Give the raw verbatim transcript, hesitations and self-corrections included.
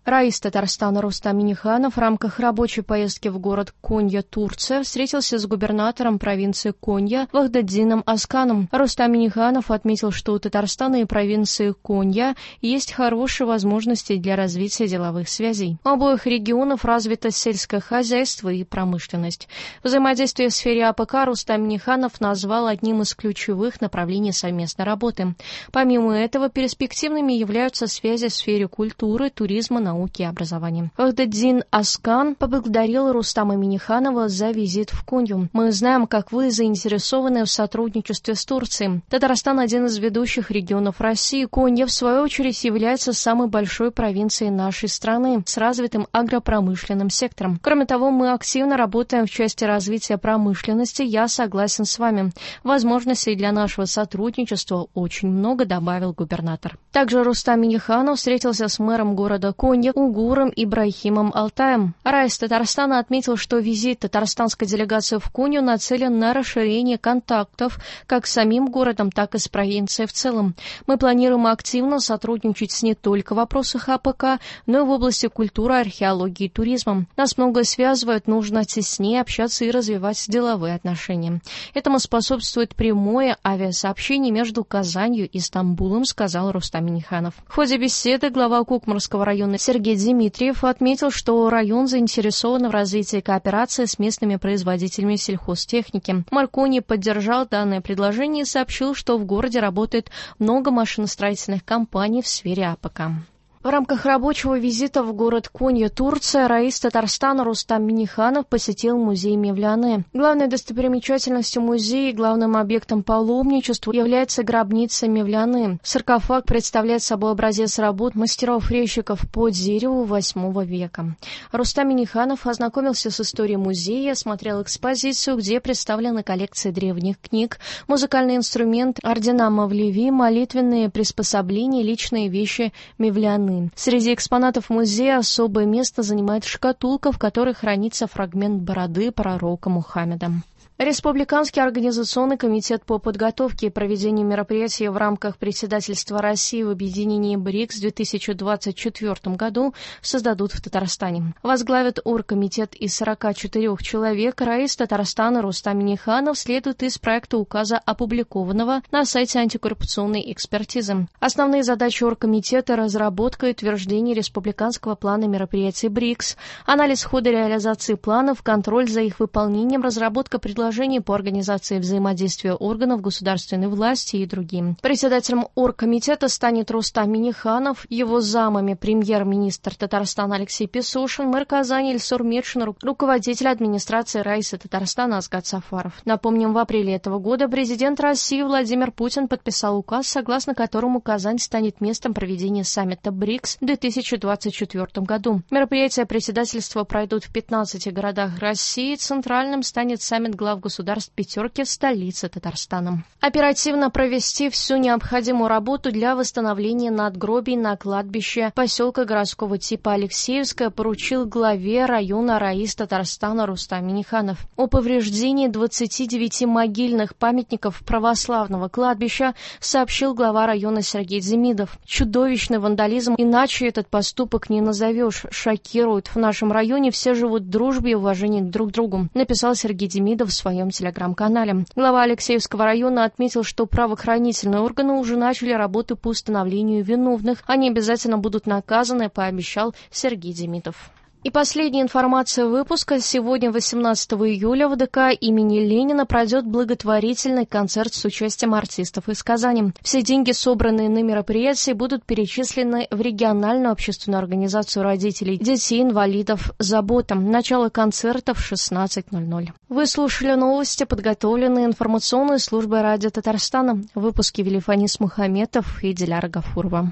Раис Татарстана Рустам Минниханов в рамках рабочей поездки в город Конья, Турция, встретился с губернатором провинции Конья Вахдетдином Асканом. Рустам Минниханов отметил, что у Татарстана и провинции Конья есть хорошие возможности для развития деловых связей. У обоих регионов развито сельское хозяйство и промышленность. Взаимодействие в сфере АПК Рустам Минниханов назвал одним из ключевых направлений совместной работы. Помимо этого, перспективными являются связи в сфере культуры, туризма, науки и образования. Вахдетдин Аскан поблагодарил Рустама Минниханова за визит в Конью. «Мы знаем, как вы заинтересованы в сотрудничестве с Турцией. Татарстан – один из ведущих регионов России. Конья, в свою очередь, является самой большой провинцией нашей страны с развитым агропромышленным сектором. Кроме того, мы активно работаем в части развития промышленности. Я согласен с вами. Возможностей для нашего сотрудничества очень много», – добавил губернатор. Также Рустам Минниханов встретился с мэром города Конья Угуром Ибрахимом Алтаем. Раис Татарстана отметил, что визит татарстанской делегации в Конью нацелен на расширение контактов как с самим городом, так и с провинцией в целом. Мы планируем активно сотрудничать с не только в вопросах АПК, но и в области культуры, археологии и туризма. Нас многое связывает, нужно теснее общаться и развивать деловые отношения. Этому способствует прямое авиасообщение между Казанью и Стамбулом, сказал Рустам Минниханов. В ходе беседы глава Кукмарского района Сергей Дмитриев отметил, что район заинтересован в развитии кооперации с местными производителями сельхозтехники. Маркони поддержал данное предложение и сообщил, что в городе работает много машиностроительных компаний в сфере АПК. В рамках рабочего визита в город Конья, Турция, Раис Татарстана Рустам Минниханов посетил музей Мевляны. Главной достопримечательностью музея и главным объектом паломничества является гробница Мевляны. Саркофаг представляет собой образец работ мастеров-резчиков по дереву восьмого века. Рустам Минниханов ознакомился с историей музея, осмотрел экспозицию, где представлены коллекции древних книг, музыкальный инструмент, ордена Мавлеви, молитвенные приспособления, личные вещи Мевляны. Среди экспонатов музея особое место занимает шкатулка, в которой хранится фрагмент бороды пророка Мухаммеда. Республиканский организационный комитет по подготовке и проведению мероприятий в рамках председательства России в объединении БРИКС в две тысячи двадцать четвёртом году создадут в Татарстане. Возглавит оргкомитет из сорока четырёх человек. Раис Татарстана Рустам Минниханов следует из проекта указа, опубликованного на сайте антикоррупционной экспертизы. Основные задачи оргкомитета – разработка и утверждение республиканского плана мероприятий БРИКС, анализ хода реализации планов, контроль за их выполнением, разработка предложений по организации взаимодействия органов государственной власти и другим. Председателем оргкомитета станет Рустам Минниханов, его замами премьер-министр Татарстана Алексей Песошин, мэр Казани Ильсур Метшин, руководитель администрации Раиса Татарстана Асгат Сафаров. Напомним, в апреле этого года президент России Владимир Путин подписал указ, согласно которому Казань станет местом проведения саммита БРИКС в две тысячи двадцать четвёртом году. Мероприятия председательства пройдут в пятнадцати городах России. Центральным станет саммит глав государств пятерки в столице Татарстана. Оперативно провести всю необходимую работу для восстановления надгробий на кладбище поселка городского типа Алексеевское поручил главе района Раис Татарстана Рустам Минниханов. О повреждении двадцати девяти могильных памятников православного кладбища сообщил глава района Сергей Демидов. Чудовищный вандализм, иначе этот поступок не назовешь, шокирует. В нашем районе все живут в дружбе и уважении друг к другу, написал Сергей Демидов в своем телеграм-канале. Глава Алексеевского района отметил, что правоохранительные органы уже начали работу по установлению виновных. Они обязательно будут наказаны, пообещал Сергей Демидов. И последняя информация выпуска. Сегодня, восемнадцатого июля, в ДК имени Ленина пройдет благотворительный концерт с участием артистов из Казани. Все деньги, собранные на мероприятии, будут перечислены в региональную общественную организацию родителей детей-инвалидов «Забота». Начало концерта в шестнадцать ноль ноль. Вы слушали новости, подготовленные информационной службой радио Татарстана. В выпуске вели Фанис Мухаметов и Диляра Гафурова.